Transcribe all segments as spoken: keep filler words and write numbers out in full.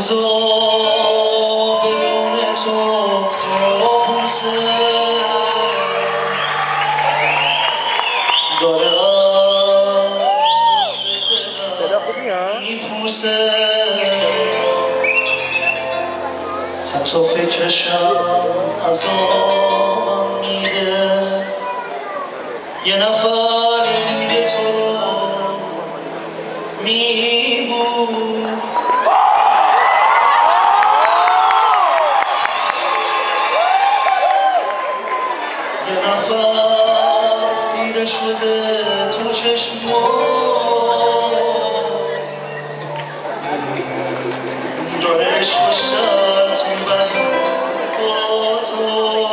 روزا بدون تو کابوسه داره از دلم میپوسه حتی فکرشم عذابم میده یه نفر دیگه تو میبود یه نفر خیره شده تو چشمات داره عشق و شرط میبنده با تو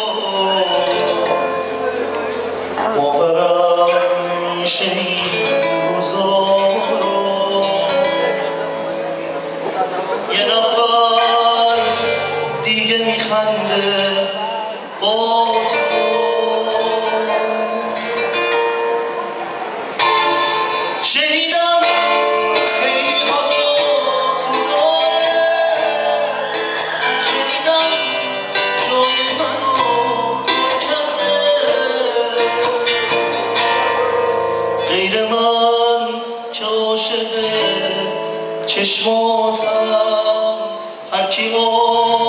باورم میشه این روزا رو یه نفر دیگه میخنده با تو شنیدم خیلی هوا تو داره شنیدم جای منو پر کرده غیر من که عاشق چشماتم هر کی